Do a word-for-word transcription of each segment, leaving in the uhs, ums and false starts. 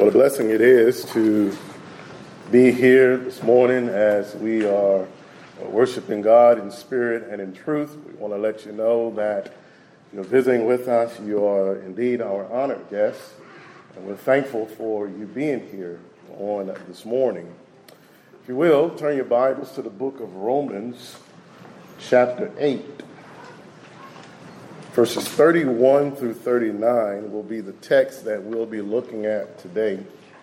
What a blessing it is to be here this morning as we are worshiping God in spirit and in truth. We want to let you know that you're visiting with us. You are indeed our honored guests, and we're thankful for you being here on this morning. If you will, turn your Bibles to the book of Romans, chapter eight. Verses thirty-one through thirty-nine will be the text that we'll be looking at today.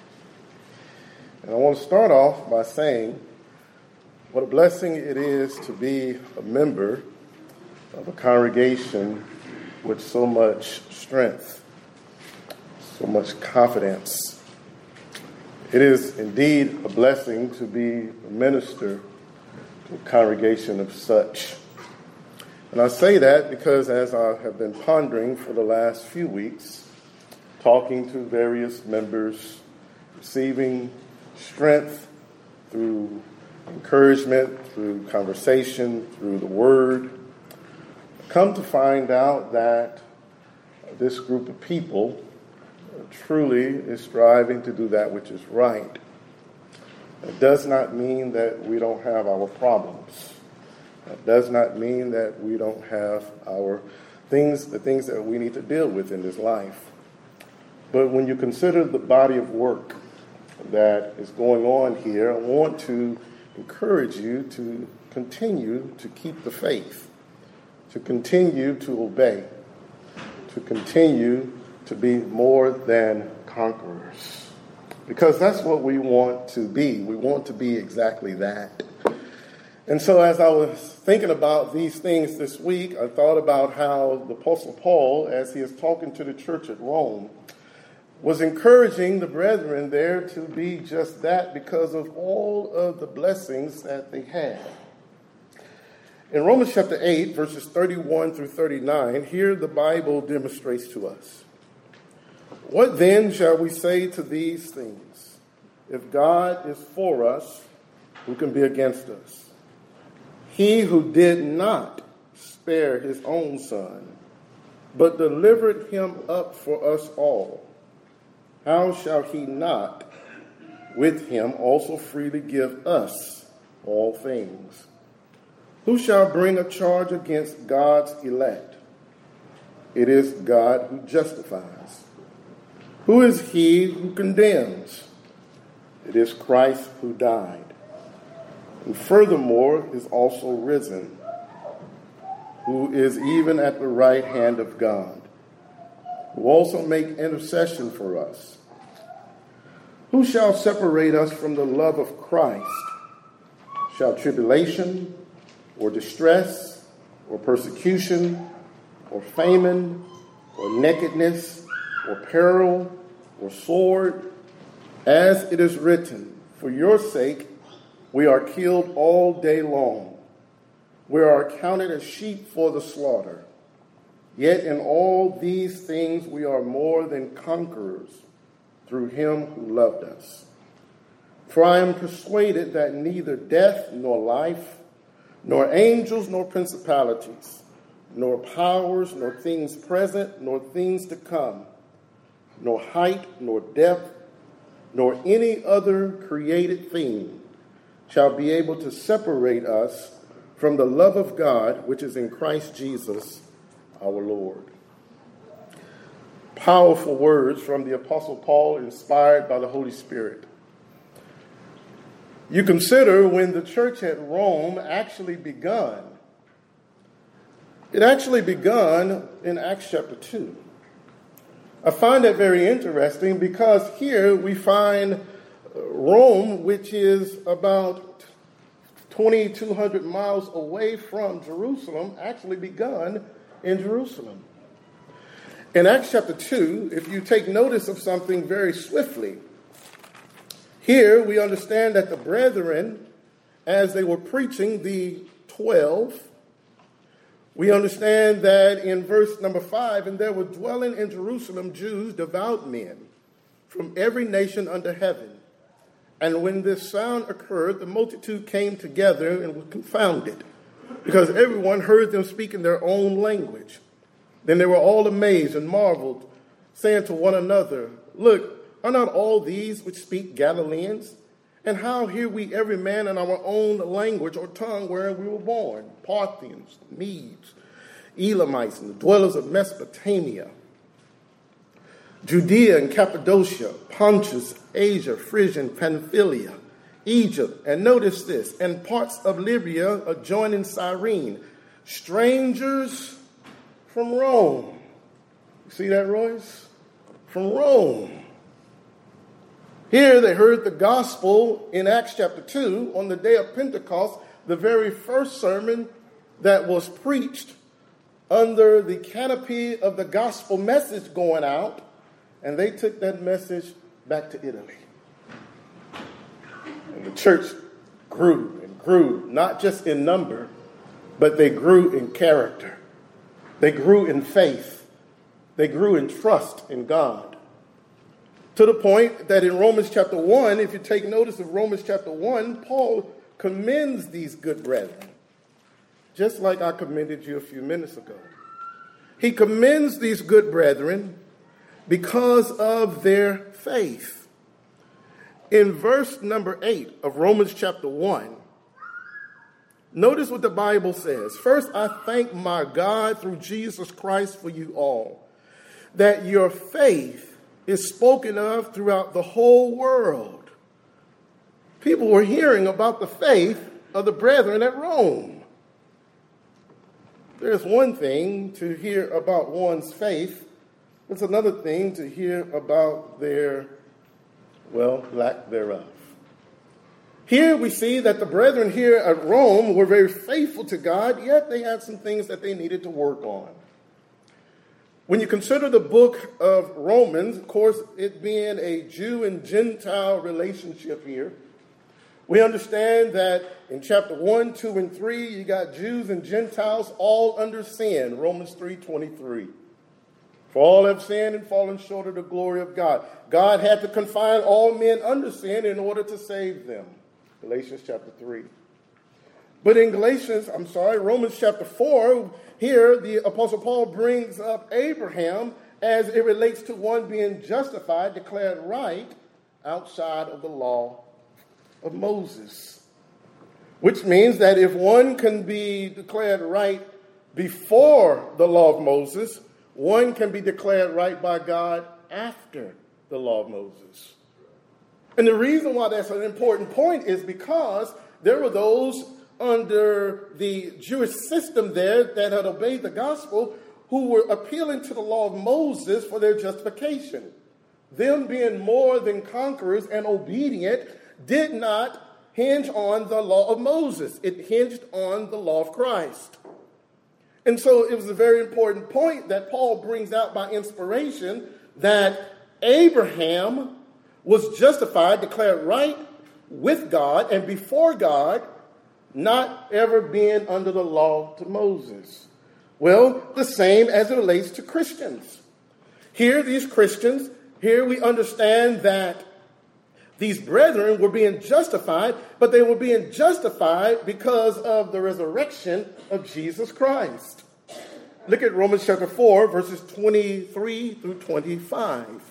And I want to start off by saying what a blessing it is to be a member of a congregation with so much strength, so much confidence. It is indeed a blessing to be a minister to a congregation of such. And I say that because as I have been pondering for the last few weeks, talking to various members, receiving strength through encouragement, through conversation, through the word, I come to find out that this group of people truly is striving to do that which is right. It does not mean that we don't have our problems. That does not mean that we don't have our things, the things that we need to deal with in this life. But when you consider the body of work that is going on here, I want to encourage you to continue to keep the faith, to continue to obey, to continue to be more than conquerors. Because that's what we want to be. We want to be exactly that. And so as I was thinking about these things this week, I thought about how the Apostle Paul, as he is talking to the church at Rome, was encouraging the brethren there to be just that because of all of the blessings that they had. In Romans chapter eight, verses thirty-one through thirty-nine, here the Bible demonstrates to us. What then shall we say to these things? If God is for us, who can be against us? He who did not spare his own son, but delivered him up for us all, how shall he not with him also freely give us all things? Who shall bring a charge against God's elect? It is God who justifies. Who is he who condemns? It is Christ who died, and furthermore is also risen, who is even at the right hand of God, who also make intercession for us. Who shall separate us from the love of Christ? Shall tribulation, or distress, or persecution, or famine, or nakedness, or peril, or sword? As it is written, for your sake we are killed all day long. We are counted as sheep for the slaughter. Yet in all these things we are more than conquerors through him who loved us. For I am persuaded that neither death nor life, nor angels nor principalities, nor powers, nor things present, nor things to come, nor height, nor depth, nor any other created thing shall be able to separate us from the love of God, which is in Christ Jesus, our Lord. Powerful words from the Apostle Paul, inspired by the Holy Spirit. You consider when the church at Rome actually begun. It actually begun in Acts chapter two. I find that very interesting because here we find Rome, which is about twenty-two hundred miles away from Jerusalem, actually begun in Jerusalem. In Acts chapter two, if you take notice of something very swiftly, here we understand that the brethren, as they were preaching the twelve, we understand that in verse number five, and there were dwelling in Jerusalem Jews, devout men, from every nation under heaven. And when this sound occurred, the multitude came together and was confounded, because everyone heard them speak in their own language. Then they were all amazed and marveled, saying to one another, "Look, Are not all these which speak Galileans? And how hear we every man in our own language or tongue wherein we were born? Parthians, Medes, Elamites, and the dwellers of Mesopotamia, Judea and Cappadocia, Pontus, Asia, Phrygia, and Pamphylia, Egypt, and notice this, and parts of Libya adjoining Cyrene, strangers from Rome. You see that, Royce? From Rome. Here they heard the gospel in Acts chapter two on the day of Pentecost, the very first sermon that was preached under the canopy of the gospel message going out, and they took that message back to Italy. And the church grew and grew, not just in number, but they grew in character. They grew in faith. They grew in trust in God. To the point that in Romans chapter one, if you take notice of Romans chapter one, Paul commends these good brethren, just like I commended you a few minutes ago. He commends these good brethren because of their faith. In verse number eight of Romans chapter one, notice what the Bible says. First, I thank my God through Jesus Christ for you all, that your faith is spoken of throughout the whole world. People were hearing about the faith of the brethren at Rome. There's one thing to hear about one's faith. It's another thing to hear about their, well, lack thereof. Here we see that the brethren here at Rome were very faithful to God, yet they had some things that they needed to work on. When you consider the book of Romans, of course, it being a Jew and Gentile relationship here, we understand that in chapter one, two, and three, you got Jews and Gentiles all under sin, Romans three twenty-three. For all have sinned and fallen short of the glory of God. God had to confine all men under sin in order to save them, Galatians chapter three. But in Galatians, I'm sorry, Romans chapter four, here the Apostle Paul brings up Abraham as it relates to one being justified, declared right outside of the law of Moses. Which means that if one can be declared right before the law of Moses, one can be declared right by God after the law of Moses. And the reason why that's an important point is because there were those under the Jewish system there that had obeyed the gospel who were appealing to the law of Moses for their justification. Them being more than conquerors and obedient did not hinge on the law of Moses. It hinged on the law of Christ. And so it was a very important point that Paul brings out by inspiration that Abraham was justified, declared right with God and before God, not ever being under the law to Moses. Well, the same as it relates to Christians. Here, these Christians, here we understand that these brethren were being justified, but they were being justified because of the resurrection of Jesus Christ. Look at Romans chapter four, verses twenty-three through twenty-five.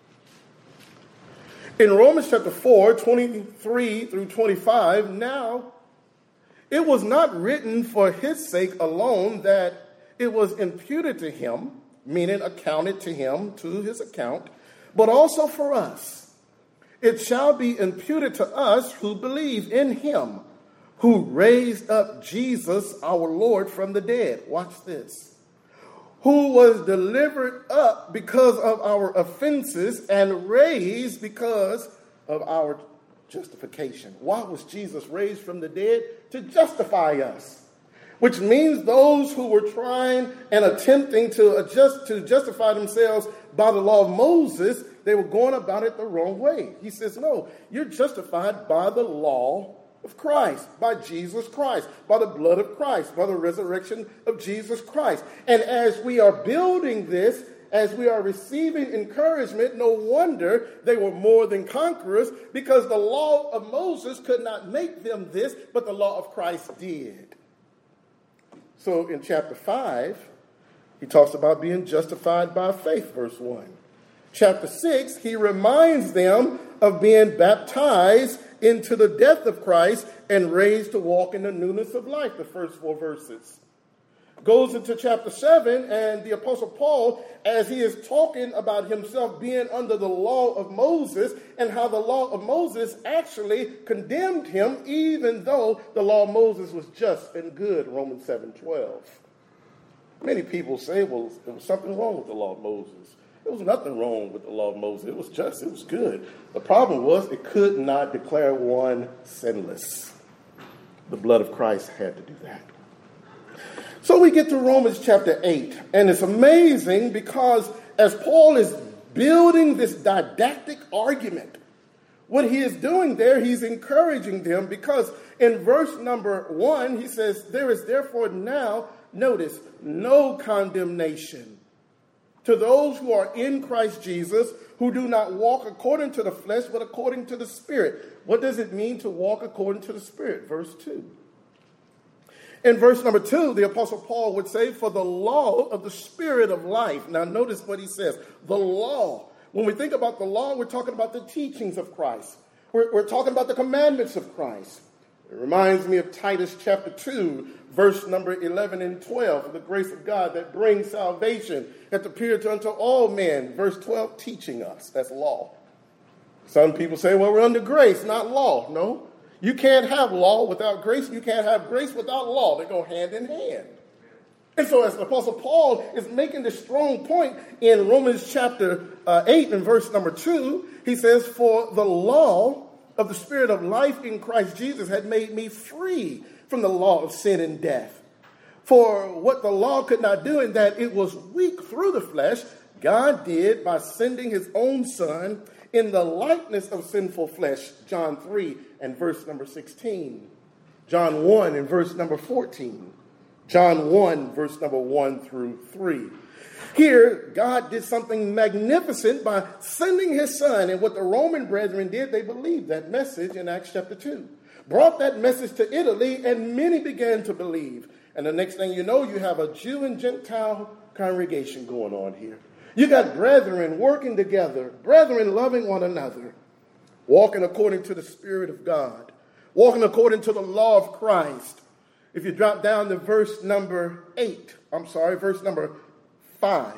In Romans chapter four, twenty-three through twenty-five, now it was not written for his sake alone that it was imputed to him, meaning accounted to him, to his account, but also for us. It shall be imputed to us who believe in him, who raised up Jesus our Lord from the dead. Watch this. Who was delivered up because of our offenses and raised because of our justification. Why was Jesus raised from the dead? To justify us. Which means those who were trying and attempting to adjust to justify themselves by the law of Moses, they were going about it the wrong way. He says, no, you're justified by the law of Christ, by Jesus Christ, by the blood of Christ, by the resurrection of Jesus Christ. And as we are building this, as we are receiving encouragement, no wonder they were more than conquerors, because the law of Moses could not make them this, but the law of Christ did. So in chapter five, he talks about being justified by faith, verse one. Chapter six, he reminds them of being baptized into the death of Christ and raised to walk in the newness of life, the first four verses. Goes into chapter seven, and the Apostle Paul, as he is talking about himself being under the law of Moses and how the law of Moses actually condemned him, even though the law of Moses was just and good, Romans seven twelve. Many people say, well, there was something wrong with the law of Moses. There was nothing wrong with the law of Moses. It was just, it was good. The problem was it could not declare one sinless. The blood of Christ had to do that. So we get to Romans chapter eight, and it's amazing because as Paul is building this didactic argument, what he is doing there, he's encouraging them, because in verse number one, he says, there is therefore now, notice, no condemnation to those who are in Christ Jesus, who do not walk according to the flesh, but according to the Spirit. What does it mean to walk according to the Spirit? Verse two. In verse number two, the Apostle Paul would say, for the law of the Spirit of life. Now notice what he says, the law. When we think about the law, we're talking about the teachings of Christ. We're, we're talking about the commandments of Christ. It reminds me of Titus chapter two, verse number eleven and twelve, of the grace of God that brings salvation, hath appeared unto all men. Verse twelve, teaching us. That's law. Some people say, well, we're under grace, not law. No. You can't have law without grace. You can't have grace without law. They go hand in hand. And so as the Apostle Paul is making this strong point in Romans chapter uh, eight and verse number two, he says, for the law of the Spirit of life in Christ Jesus had made me free from the law of sin and death. For what the law could not do, in that it was weak through the flesh, God did by sending his own Son in the likeness of sinful flesh, John three and verse number sixteen, John one and verse number fourteen, John one, verse number one through three. Here, God did something magnificent by sending his Son, and what the Roman brethren did, they believed that message in Acts chapter two. Brought that message to Italy, and many began to believe. And the next thing you know, you have a Jew and Gentile congregation going on here. You got brethren working together, brethren loving one another, walking according to the Spirit of God, walking according to the law of Christ. If you drop down to verse number eight, I'm sorry, verse number five.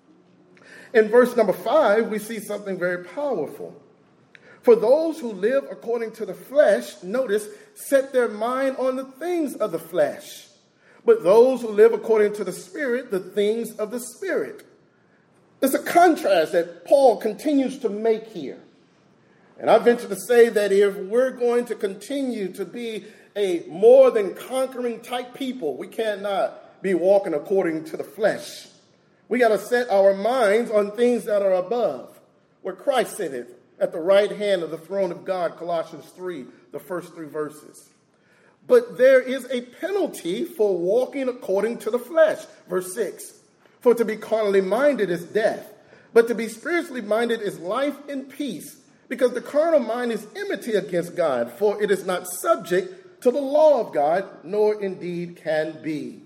In verse number five, we see something very powerful. For those who live according to the flesh, notice, set their mind on the things of the flesh. But those who live according to the Spirit, the things of the Spirit. There's a contrast that Paul continues to make here. And I venture to say that if we're going to continue to be a more than conquering type people, we cannot be walking according to the flesh. We got to set our minds on things that are above, where Christ sitteth at the right hand of the throne of God, Colossians three, the first three verses. But there is a penalty for walking according to the flesh. Verse six, for to be carnally minded is death, but to be spiritually minded is life and peace, because the carnal mind is enmity against God, for it is not subject to the law of God, nor indeed can be.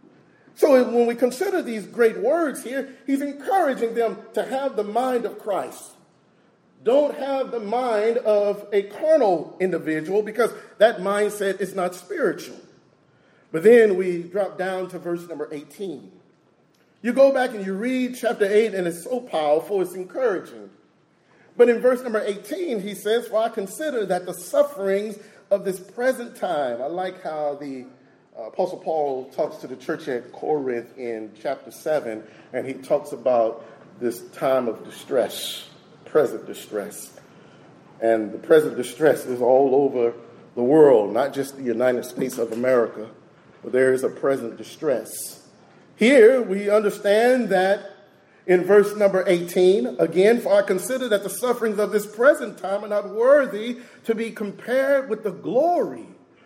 So when we consider these great words here, he's encouraging them to have the mind of Christ. Don't have the mind of a carnal individual, because that mindset is not spiritual. But then we drop down to verse number eighteen. You go back and you read chapter eight, and it's so powerful, it's encouraging. But in verse number eighteen, he says, for I consider that the sufferings of this present time, I like how the uh, Apostle Paul talks to the church at Corinth in chapter seven, and he talks about this time of distress, present distress. And the present distress is all over the world, not just the United States of America, but there is a present distress. Here we understand that in verse number eighteen, again, for I consider that the sufferings of this present time are not worthy to be compared with the glory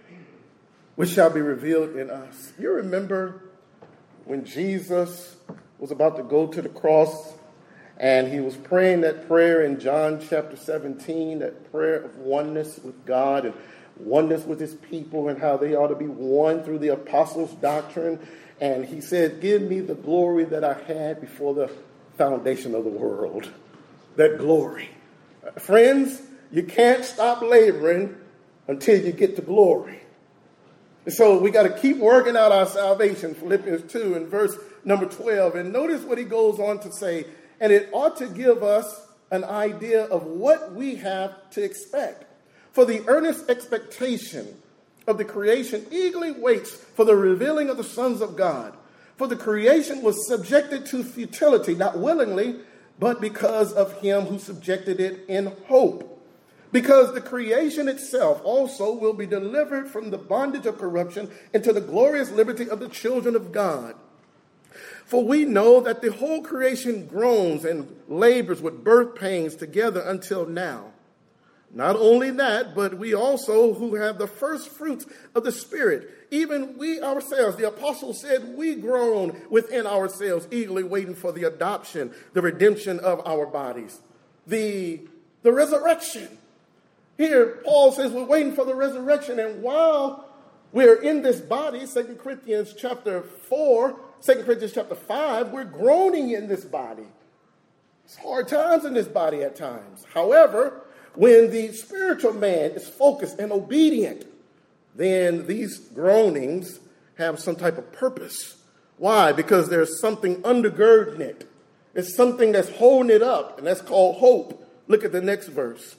which shall be revealed in us. You remember when Jesus was about to go to the cross and he was praying that prayer in John chapter seventeen, that prayer of oneness with God and oneness with his people and how they ought to be one through the apostles' doctrine. And he said, give me the glory that I had before the foundation of the world. that glory. Friends, you can't stop laboring until you get to glory. And so we got to keep working out our salvation, Philippians two and verse number twelve. And notice what he goes on to say, and it ought to give us an idea of what we have to expect. For the earnest expectation of the creation eagerly waits for the revealing of the sons of God. For the creation was subjected to futility, not willingly, but because of him who subjected it in hope. Because the creation itself also will be delivered from the bondage of corruption into the glorious liberty of the children of God. For we know that the whole creation groans and labors with birth pains together until now. Not only that, but we also who have the first fruits of the Spirit, even we ourselves, the apostle said, we groan within ourselves, eagerly waiting for the adoption, the redemption of our bodies, the, the resurrection. Here, Paul says we're waiting for the resurrection. And while we're in this body, Second Corinthians chapter four, Second Corinthians chapter five, we're groaning in this body. It's hard times in this body at times. However, when the spiritual man is focused and obedient, then these groanings have some type of purpose. Why? Because there's something undergirding it. It's something that's holding it up, and that's called hope. Look at the next verse.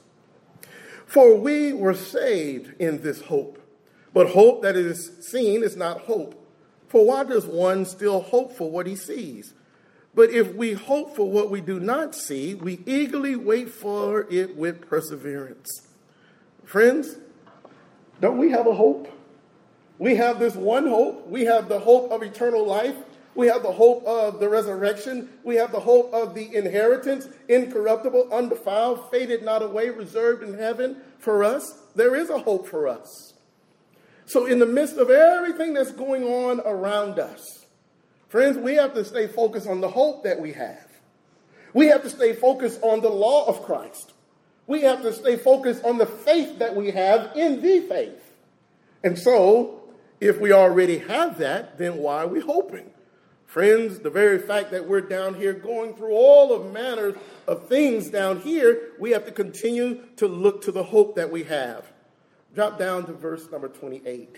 For we were saved in this hope, but hope that is seen is not hope. For why does one still hope for what he sees? But if we hope for what we do not see, we eagerly wait for it with perseverance. Friends, don't we have a hope? We have this one hope. We have the hope of eternal life. We have the hope of the resurrection. We have the hope of the inheritance, incorruptible, undefiled, faded not away, reserved in heaven for us. There is a hope for us. So in the midst of everything that's going on around us, friends, we have to stay focused on the hope that we have. We have to stay focused on the law of Christ. We have to stay focused on the faith that we have in the faith. And so, if we already have that, then why are we hoping? Friends, the very fact that we're down here going through all of manner of things down here, we have to continue to look to the hope that we have. Drop down to verse number twenty-eight.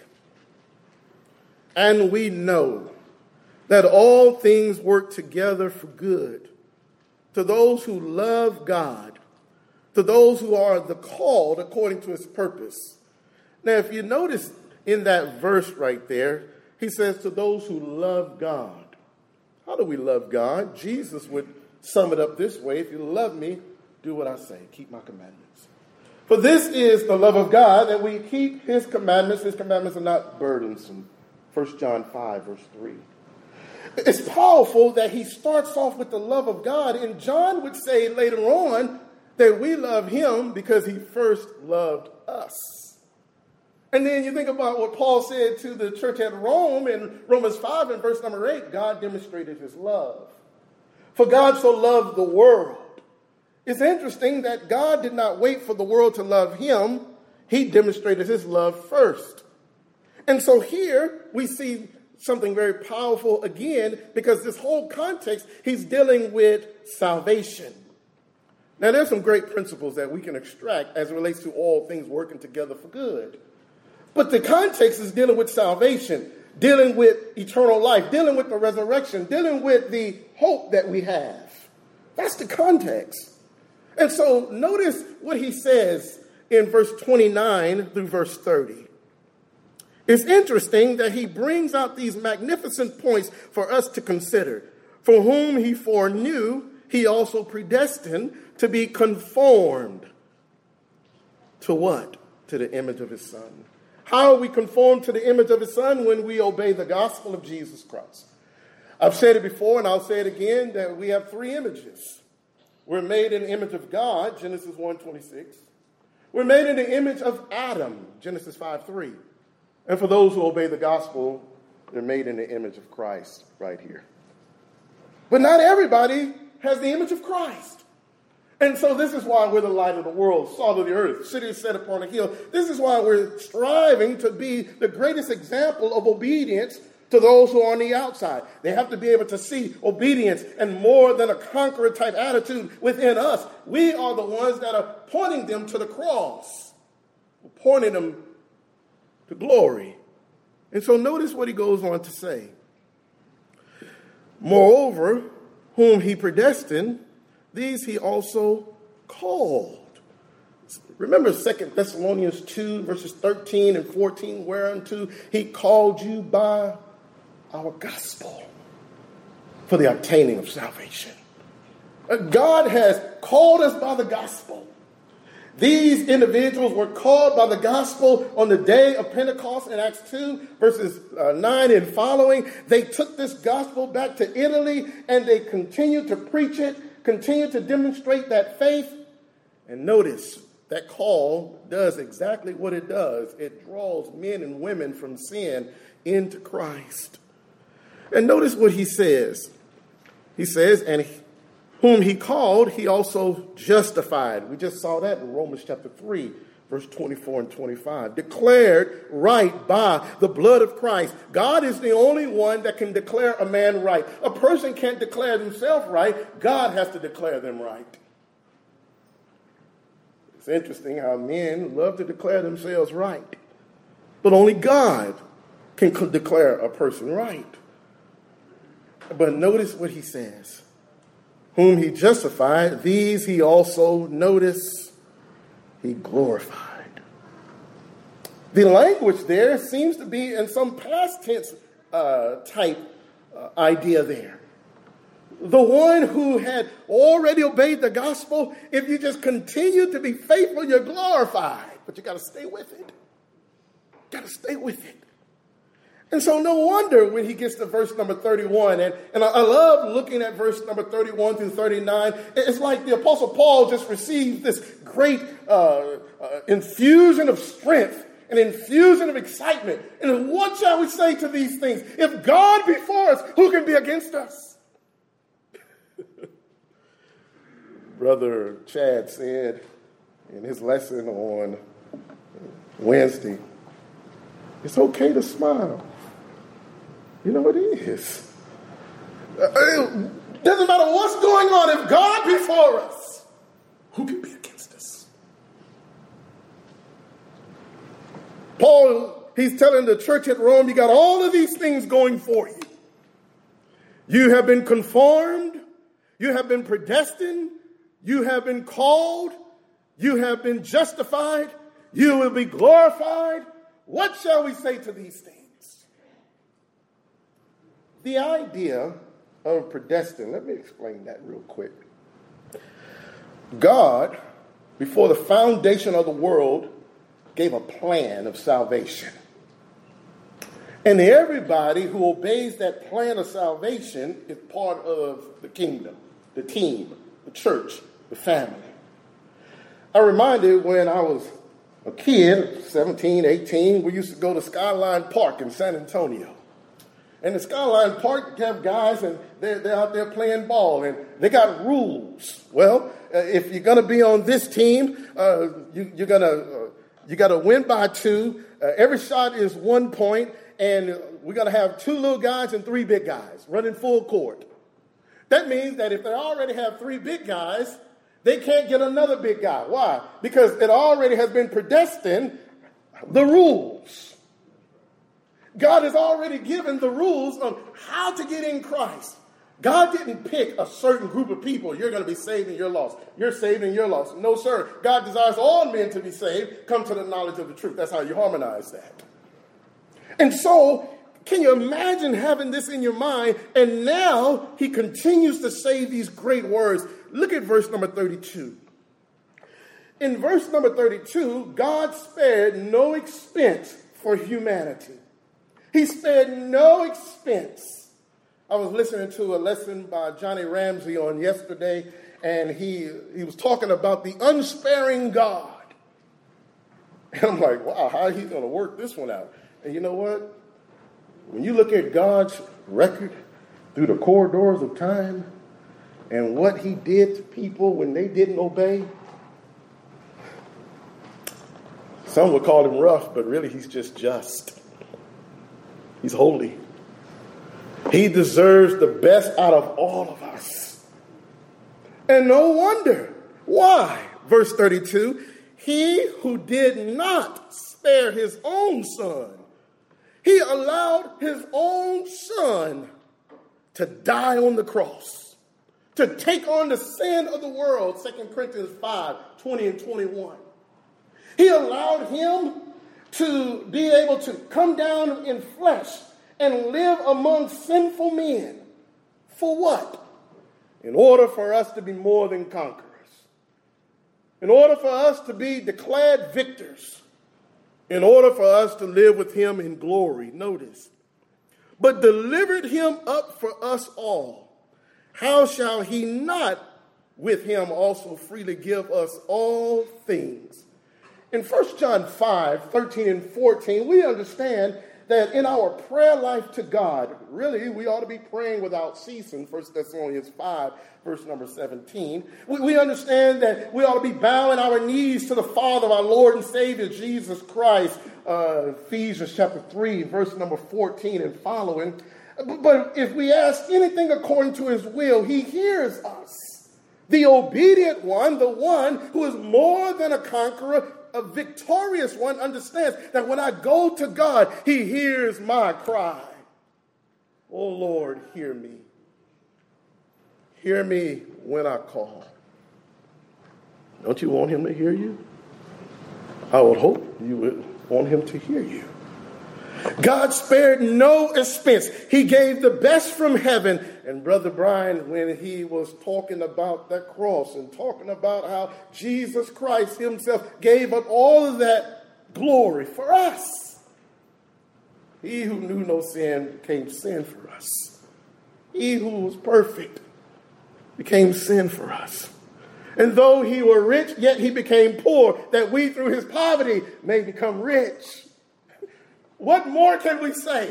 And we know that all things work together for good to those who love God, to those who are the called according to his purpose. Now, if you notice in that verse right there, he says to those who love God. How do we love God? Jesus would sum it up this way. If you love me, do what I say. Keep my commandments. For this is the love of God, that we keep his commandments. His commandments are not burdensome. First John five, verse three. It's powerful that he starts off with the love of God. And John would say later on that we love him because he first loved us. And then you think about what Paul said to the church at Rome in Romans five and verse number eight. God demonstrated his love. For God so loved the world. It's interesting that God did not wait for the world to love him. He demonstrated his love first. And so here we see something very powerful again, because this whole context, he's dealing with salvation. Now, there's some great principles that we can extract as it relates to all things working together for good. But the context is dealing with salvation, dealing with eternal life, dealing with the resurrection, dealing with the hope that we have. That's the context. And so notice what he says in verse twenty-nine through verse thirty. It's interesting that he brings out these magnificent points for us to consider. For whom he foreknew, he also predestined to be conformed to what? To the image of his son. How are we conformed to the image of his son? When we obey the gospel of Jesus Christ. I've said it before and I'll say it again, that we have three images. We're made in the image of God, Genesis one twenty-six. We're made in the image of Adam, Genesis five three. And for those who obey the gospel, they're made in the image of Christ right here. But not everybody has the image of Christ. And so this is why we're the light of the world, salt of the earth, city set upon a hill. This is why we're striving to be the greatest example of obedience to to those who are on the outside. They have to be able to see obedience and more than a conqueror type attitude within us. We are the ones that are pointing them to the cross, pointing them to glory. And so notice what he goes on to say. Moreover, whom he predestined, these he also called. Remember Second Thessalonians two, verses thirteen and fourteen, whereunto he called you by our gospel for the obtaining of salvation. God has called us by the gospel. These individuals were called by the gospel on the day of Pentecost in Acts two, verses uh, nine and following. They took this gospel back to Italy and they continued to preach it, continued to demonstrate that faith. And notice that call does exactly what it does. It draws men and women from sin into Christ. And notice what he says. He says, and he, whom he called, he also justified. We just saw that in Romans chapter three, verse twenty-four and twenty-five. Declared right by the blood of Christ. God is the only one that can declare a man right. A person can't declare themselves right. God has to declare them right. It's interesting how men love to declare themselves right. But only God can declare a person right. But notice what he says. Whom he justified, these he also, notice, he glorified. The language there seems to be in some past tense uh, type uh, idea there. The one who had already obeyed the gospel, if you just continue to be faithful, you're glorified. But you got to stay with it. Got to stay with it. And so no wonder when he gets to verse number thirty-one, and, and I, I love looking at verse number thirty-one through thirty-nine. It's like the Apostle Paul just received this great uh, uh, infusion of strength, an infusion of excitement. And what shall we say to these things? If God be for us, who can be against us? Brother Chad said in his lesson on Wednesday, it's okay to smile. You know it is. It doesn't matter what's going on. If God be for us, who can be against us? Paul, he's telling the church at Rome, you got all of these things going for you. You have been conformed. You have been predestined. You have been called. You have been justified. You will be glorified. What shall we say to these things? The idea of predestined, let me explain that real quick. God, before the foundation of the world, gave a plan of salvation. And everybody who obeys that plan of salvation is part of the kingdom, the team, the church, the family. I'm reminded when I was a kid, seventeen, eighteen, we used to go to Skyline Park in San Antonio. And the Skyline Park, you have guys and they're, they're out there playing ball and they got rules. Well, uh, if you're going to be on this team, uh, you, you're going to uh, you got to win by two. Uh, every shot is one point, and we're going to have two little guys and three big guys running full court. That means that if they already have three big guys, they can't get another big guy. Why? Because it already has been predestined, the rules. God has already given the rules on how to get in Christ. God didn't pick a certain group of people. You're going to be saved and you're lost. You're saved and you're lost. No, sir. God desires all men to be saved, come to the knowledge of the truth. That's how you harmonize that. And so, can you imagine having this in your mind? And now he continues to say these great words. Look at verse number thirty-two. In verse number thirty-two, God spared no expense for humanity. He spared no expense. I was listening to a lesson by Johnny Ramsey on yesterday, and he, he was talking about the unsparing God. And I'm like, wow, how is he going to work this one out? And you know what? When you look at God's record through the corridors of time and what he did to people when they didn't obey, some would call him rough, but really he's just just. He's holy. He deserves the best out of all of us. And no wonder. Why? Verse thirty-two, he who did not spare his own son, he allowed his own son to die on the cross, to take on the sin of the world, Second Corinthians five, twenty and twenty-one. He allowed him to be able to come down in flesh and live among sinful men. For what? In order for us to be more than conquerors. In order for us to be declared victors. In order for us to live with him in glory. Notice. But delivered him up for us all. How shall he not with him also freely give us all things? In First John five, thirteen and fourteen, we understand that in our prayer life to God, really, we ought to be praying without ceasing. First Thessalonians five, verse number seventeen. We, we understand that we ought to be bowing our knees to the Father of our Lord and Savior, Jesus Christ. Uh, Ephesians chapter three, verse number fourteen and following. But if we ask anything according to his will, he hears us. The obedient one, the one who is more than a conqueror, a victorious one, understands that when I go to God, he hears my cry. Oh Lord, hear me. Hear me when I call. Don't you want him to hear you? I would hope you would want him to hear you. God spared no expense. He gave the best from heaven. And Brother Brian, when he was talking about that cross and talking about how Jesus Christ himself gave up all of that glory for us. He who knew no sin became sin for us. He who was perfect became sin for us. And though he were rich, yet he became poor, that we through his poverty may become rich. What more can we say?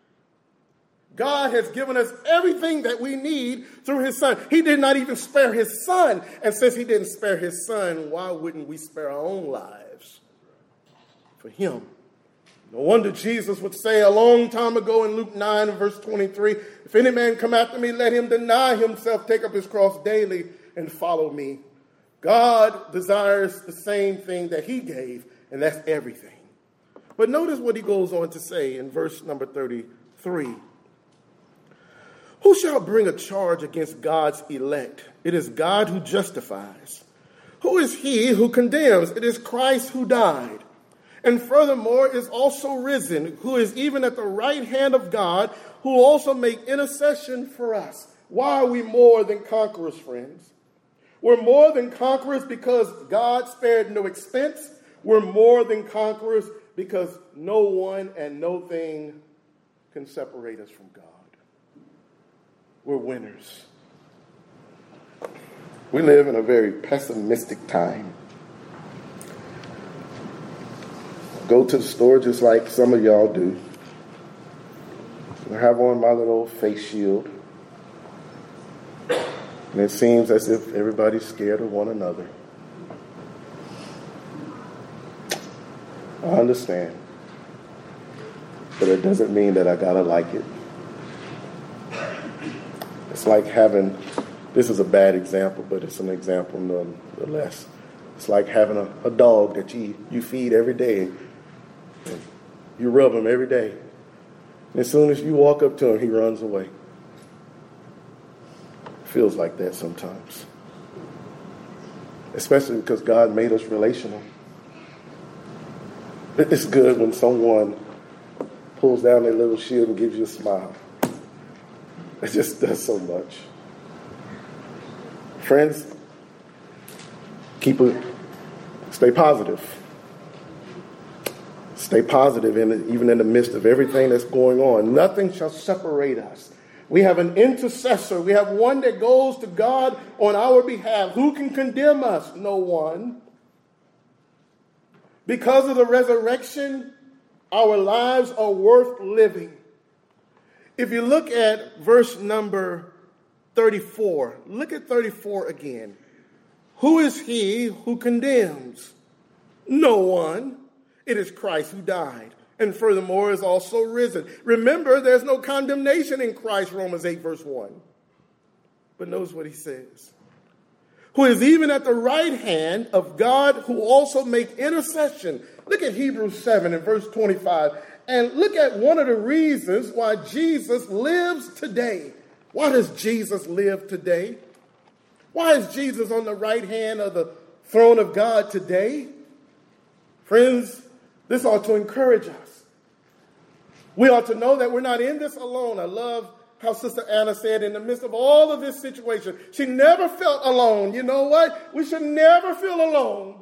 God has given us everything that we need through his son. He did not even spare his son. And since he didn't spare his son, why wouldn't we spare our own lives for him? No wonder Jesus would say a long time ago in Luke nine, verse twenty-three, if any man come after me, let him deny himself, take up his cross daily, and follow me. God desires the same thing that he gave, and that's everything. But notice what he goes on to say in verse number thirty-three. Who shall bring a charge against God's elect? It is God who justifies. Who is he who condemns? It is Christ who died. And furthermore is also risen, who is even at the right hand of God, who also make intercession for us. Why are we more than conquerors, friends? We're more than conquerors because God spared no expense. We're more than conquerors because no one and no thing can separate us from God. We're winners. We live in a very pessimistic time. Go to the store just like some of y'all do. I have on my little face shield. And it seems as if everybody's scared of one another. I understand. But it doesn't mean that I gotta like it. It's like having, this is a bad example, but it's an example nonetheless. It's like having a, a dog that you, you feed every day. And you rub him every day. And as soon as you walk up to him, he runs away. It feels like that sometimes. Especially because God made us relational. It's good when someone pulls down their little shield and gives you a smile. It just does so much. Friends, keep it, stay positive. Stay positive in, even in the midst of everything that's going on. Nothing shall separate us. We have an intercessor. We have one that goes to God on our behalf. Who can condemn us? No one. Because of the resurrection, our lives are worth living. If you look at verse number thirty-four, look at thirty-four again. Who is he who condemns? No one. It is Christ who died. and furthermore is also risen. Remember, there's no condemnation in Christ, Romans eight, verse one. But notice what he says. Who is even at the right hand of God, who also make intercession. Look at Hebrews seven and verse twenty-five. And look at one of the reasons why Jesus lives today. Why does Jesus live today? Why is Jesus on the right hand of the throne of God today? Friends, this ought to encourage us. We ought to know that we're not in this alone. I love how Sister Anna said, in the midst of all of this situation, she never felt alone. You know what? We should never feel alone.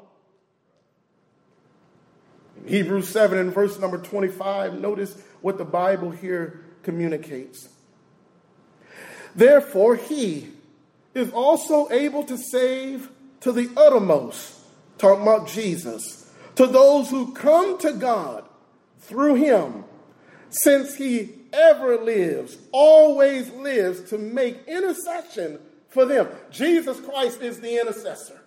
In Hebrews seven and verse number twenty-five, notice what the Bible here communicates. Therefore, he is also able to save to the uttermost, talking about Jesus, to those who come to God through him, since he ever lives, always lives to make intercession for them. Jesus Christ is the intercessor.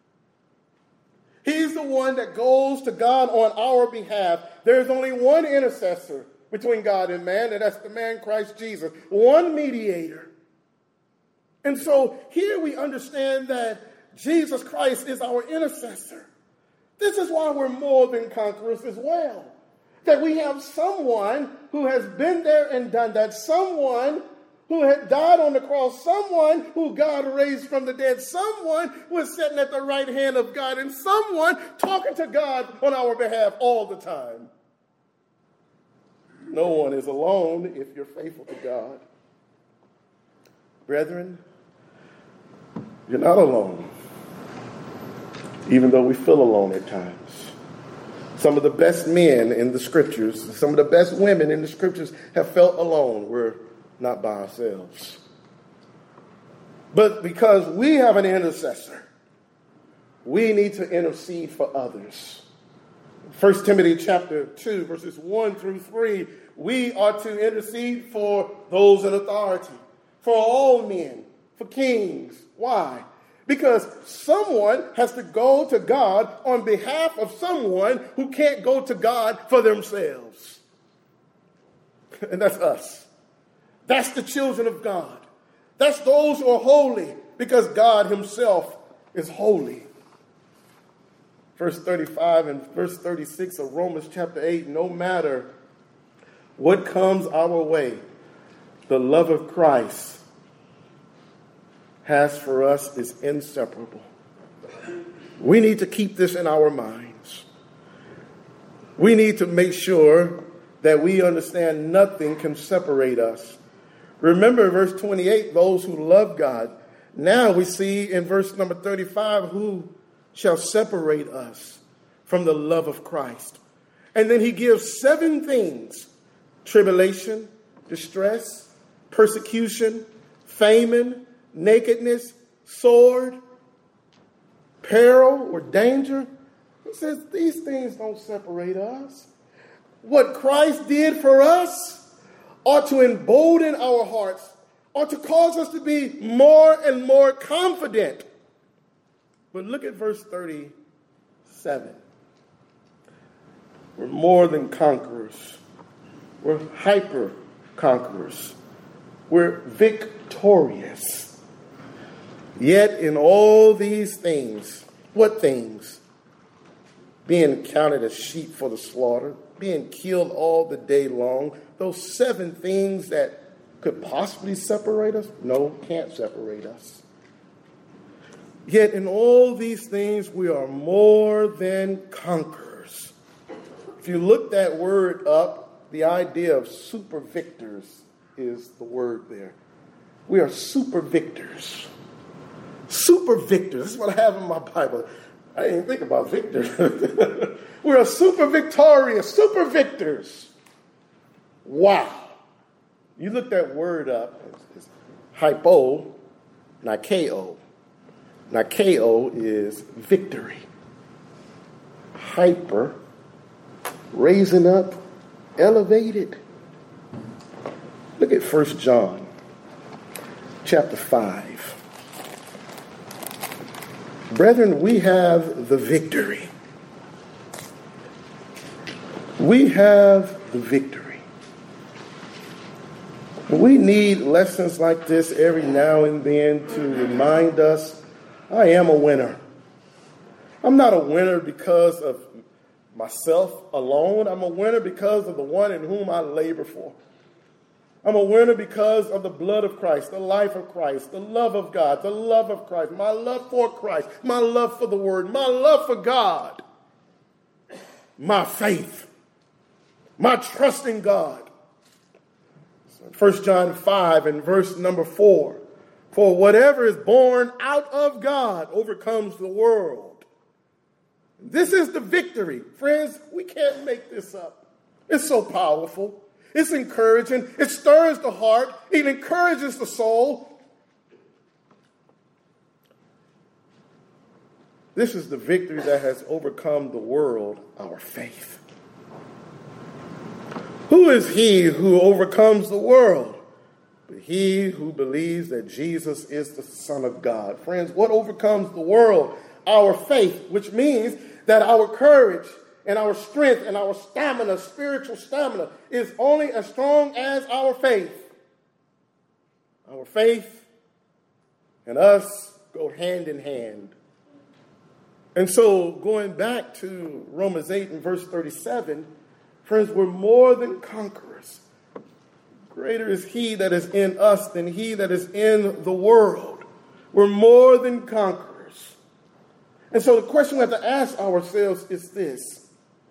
He's the one that goes to God on our behalf. There's only one intercessor between God and man, and that's the man Christ Jesus, one mediator. And so here we understand that Jesus Christ is our intercessor. This is why we're more than conquerors as well. That we have someone who has been there and done that, someone who had died on the cross, someone who God raised from the dead, someone who is sitting at the right hand of God, and someone talking to God on our behalf all the time. No one is alone if you're faithful to God. Brethren, you're not alone, even though we feel alone at times. Some of the best men in the scriptures, some of the best women in the scriptures have felt alone. We're not by ourselves. But because we have an intercessor, we need to intercede for others. First Timothy chapter two, verses one through three, we are to intercede for those in authority, for all men, for kings. Why? Because someone has to go to God on behalf of someone who can't go to God for themselves. And that's us. That's the children of God. That's those who are holy because God himself is holy. Verse thirty-five and verse thirty-six of Romans chapter eight, no matter what comes our way, the love of Christ has for us is inseparable. We need to keep this in our minds. We need to make sure that we understand nothing can separate us. Remember verse twenty-eight, those who love God. Now we see in verse number thirty-five, who shall separate us from the love of Christ. And then he gives seven things: tribulation, distress, persecution, famine, nakedness, sword, peril, or danger. He says these things don't separate us. What Christ did for us ought to embolden our hearts, ought to cause us to be more and more confident. But look at verse thirty-seven. We're more than conquerors. We're hyper conquerors. We're victorious. Yet in all these things, what things? Being counted as sheep for the slaughter, being killed all the day long, those seven things that could possibly separate us? No, can't separate us. Yet in all these things, we are more than conquerors. If you look that word up, the idea of super victors is the word there. We are super victors. Super victors. That's what I have in my Bible. I didn't even think about victor. We are super victorious, super victors. Wow. You look that word up. It's hypo, nikeo. Nikeo is victory. Hyper, raising up, elevated. Look at First John chapter five. Brethren, we have the victory. We have the victory. We need lessons like this every now and then to remind us, I am a winner. I'm not a winner because of myself alone. I'm a winner because of the one in whom I labor for. I'm a winner because of the blood of Christ, the life of Christ, the love of God, the love of Christ, my love for Christ, my love for the Word, my love for God, my faith, my trust in God. First John five and verse number four. For whatever is born out of God overcomes the world. This is the victory. Friends, we can't make this up. It's so powerful. It's encouraging. It stirs the heart. It encourages the soul. This is the victory that has overcome the world, our faith. Who is he who overcomes the world? But he who believes that Jesus is the Son of God. Friends, what overcomes the world? Our faith, which means that our courage and our strength and our stamina, spiritual stamina, is only as strong as our faith. Our faith and us go hand in hand. And so going back to Romans eight and verse thirty-seven, friends, we're more than conquerors. Greater is he that is in us than he that is in the world. We're more than conquerors. And so the question we have to ask ourselves is this.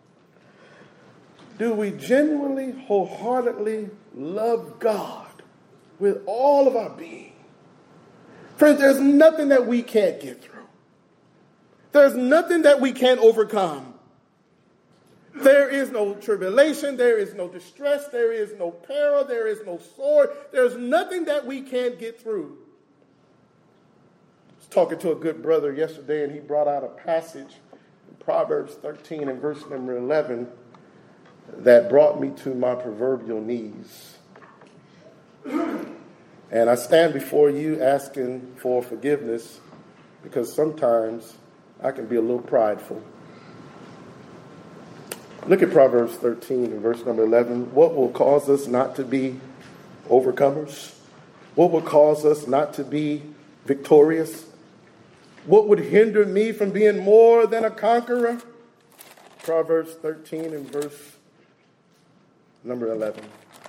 Do we genuinely, wholeheartedly love God with all of our being? Friends, there's nothing that we can't get through. There's nothing that we can't overcome. There is no tribulation. There is no distress. There is no peril. There is no sword. There's nothing that we can't get through. I was talking to a good brother yesterday, and he brought out a passage in Proverbs thirteen and verse number eleven that brought me to my proverbial knees. And I stand before you asking for forgiveness because sometimes I can be a little prideful. Look at Proverbs thirteen and verse number eleven. What will cause us not to be overcomers? What will cause us not to be victorious? What would hinder me from being more than a conqueror? Proverbs thirteen and verse number eleven.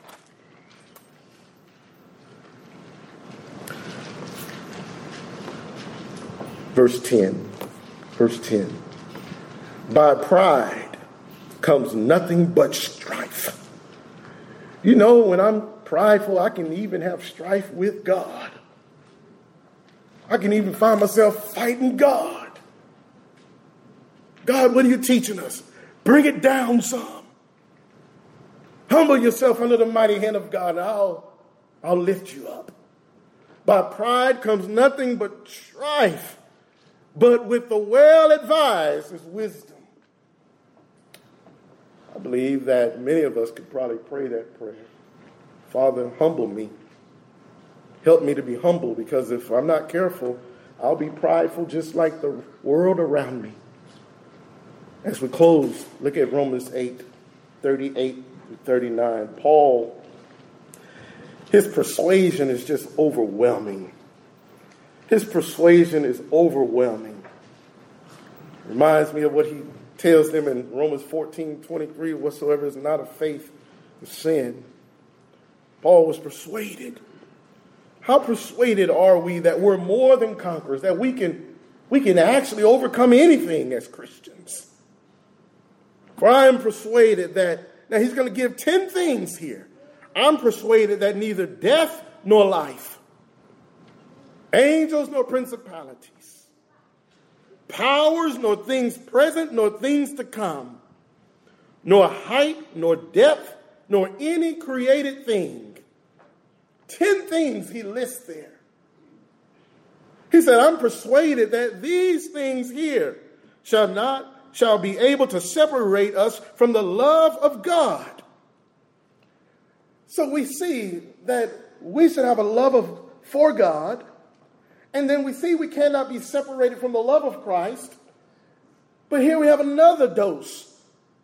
Verse ten. Verse ten. By pride comes nothing but strife. You know, when I'm prideful, I can even have strife with God. I can even find myself fighting God. God, what are you teaching us? Bring it down some. Humble yourself under the mighty hand of God, and I'll, I'll lift you up. By pride comes nothing but strife, but with the well-advised is wisdom. I believe that many of us could probably pray that prayer. Father, humble me. Help me to be humble, because if I'm not careful, I'll be prideful just like the world around me. As we close, look at Romans eight, thirty-eight and thirty-nine. Paul, his persuasion is just overwhelming. His persuasion is overwhelming. Reminds me of what he tells them in Romans fourteen twenty-three, whatsoever is not of faith is sin. Paul was persuaded. How persuaded are we that we're more than conquerors, that we can, we can actually overcome anything as Christians? For I am persuaded that, now he's going to give ten things here. I'm persuaded that neither death nor life, angels nor principalities, powers nor things present nor things to come, nor height nor depth nor any created thing. Ten things he lists there. He said, I'm persuaded that these things here shall not, shall be able to separate us from the love of God. So we see that we should have a love of, for God. And then we see we cannot be separated from the love of Christ. But here we have another dose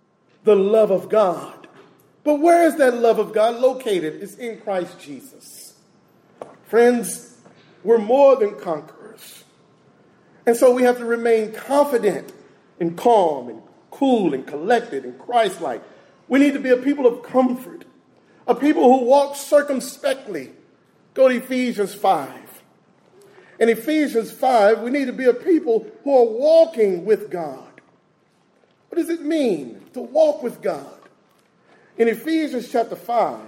the love of God. But where is that love of God located? It's in Christ Jesus. Friends, we're more than conquerors. And so we have to remain confident and calm and cool and collected and Christ-like. We need to be a people of comfort, a people who walk circumspectly. Go to Ephesians five. In Ephesians five, we need to be a people who are walking with God. What does it mean to walk with God? In Ephesians chapter five,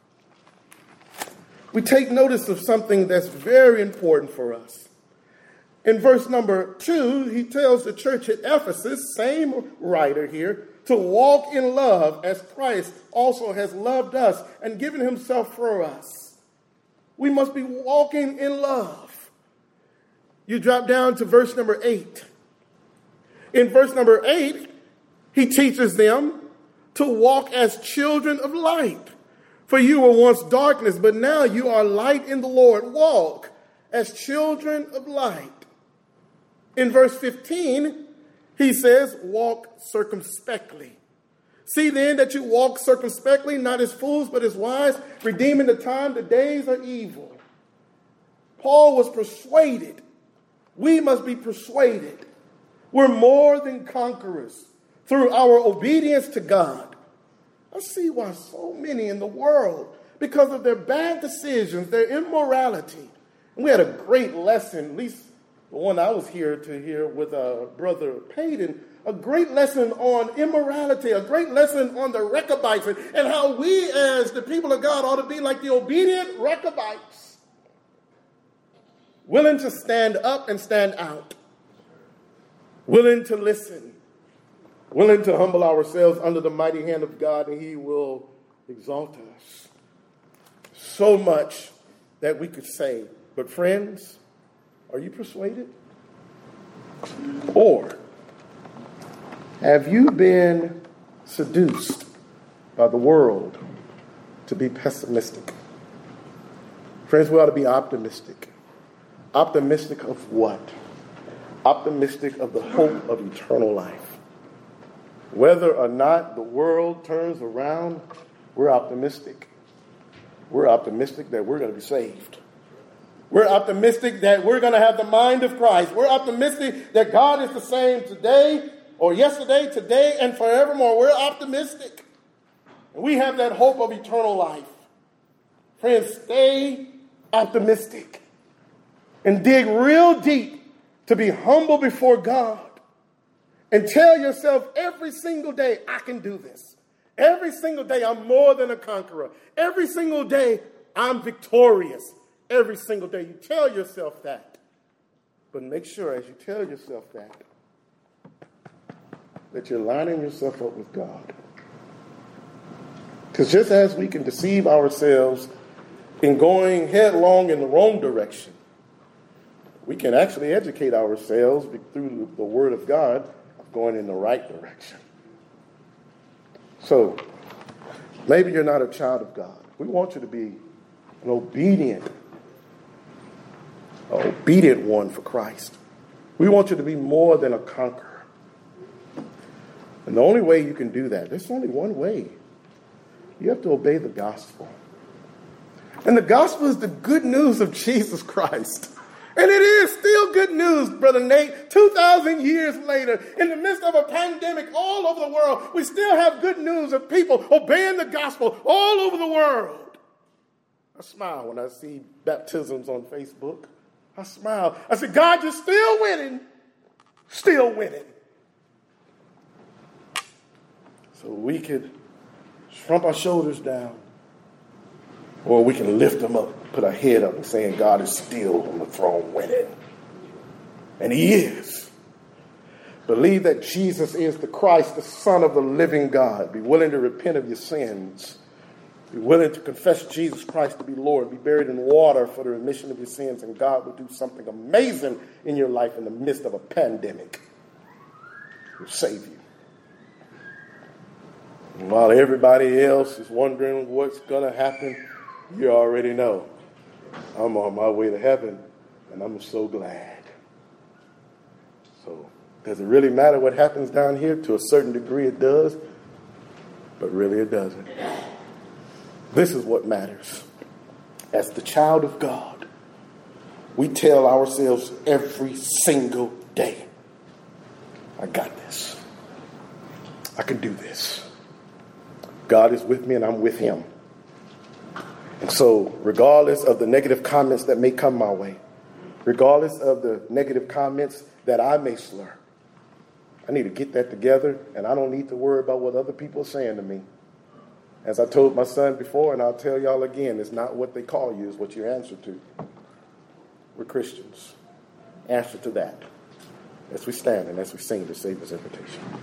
we take notice of something that's very important for us. In verse number two, he tells the church at Ephesus, same writer here, to walk in love as Christ also has loved us and given himself for us. We must be walking in love. You drop down to verse number eight. In verse number eight, he teaches them to walk as children of light. For you were once darkness, but now you are light in the Lord. Walk as children of light. In verse fifteen, he says, walk circumspectly. See then that you walk circumspectly, not as fools, but as wise, redeeming the time, the days are evil. Paul was persuaded. We must be persuaded. We're more than conquerors through our obedience to God. I see why so many in the world, because of their bad decisions, their immorality. And we had a great lesson, at least the one I was here to hear with uh, Brother Payton, a great lesson on immorality, a great lesson on the Rechabites, and, and how we as the people of God ought to be like the obedient Rechabites, willing to stand up and stand out, willing to listen, willing to humble ourselves under the mighty hand of God, and he will exalt us. So much that we could say. But friends, are you persuaded? Or have you been seduced by the world to be pessimistic? Friends, we ought to be optimistic. Optimistic of what? Optimistic of the hope of eternal life. Whether or not the world turns around, we're optimistic. We're optimistic that we're going to be saved. We're optimistic that we're going to have the mind of Christ. We're optimistic that God is the same today or yesterday, today, and forevermore. We're optimistic. And we have that hope of eternal life. Friends, stay optimistic and dig real deep to be humble before God. And tell yourself every single day, I can do this. Every single day, I'm more than a conqueror. Every single day, I'm victorious. Every single day, you tell yourself that. But make sure as you tell yourself that, that you're lining yourself up with God. Because just as we can deceive ourselves in going headlong in the wrong direction, we can actually educate ourselves through the Word of God going in the right direction. So, maybe you're not a child of God. We want you to be an obedient, an obedient one for Christ. We want you to be more than a conqueror. And the only way you can do that, there's only one way. You have to obey the gospel. And the gospel is the good news of Jesus Christ. And it is still good news, Brother Nate. two thousand years later, in the midst of a pandemic all over the world, we still have good news of people obeying the gospel all over the world. I smile when I see baptisms on Facebook. I smile. I say, God, you're still winning. Still winning. So we could shrump our shoulders down, or we can lift them up, put our head up and saying God is still on the throne winning. And he is. Believe that Jesus is the Christ, the Son of the living God. Be willing to repent of your sins. Be willing to confess Jesus Christ to be Lord. Be buried in water for the remission of your sins. And God will do something amazing in your life in the midst of a pandemic. He'll save you. And while everybody else is wondering what's going to happen, you already know. I'm on my way to heaven, and I'm so glad. So, does it really matter what happens down here? To a certain degree, it does. but really it doesn't. This is what matters. As the child of God, we tell ourselves every single day, I got this. I can do this. God is with me and I'm with him. And so regardless of the negative comments that may come my way, regardless of the negative comments that I may slur, I need to get that together, and I don't need to worry about what other people are saying to me. As I told my son before, and I'll tell y'all again, it's not what they call you, it's what you answer to. We're Christians. Answer to that as we stand and as we sing the Savior's invitation.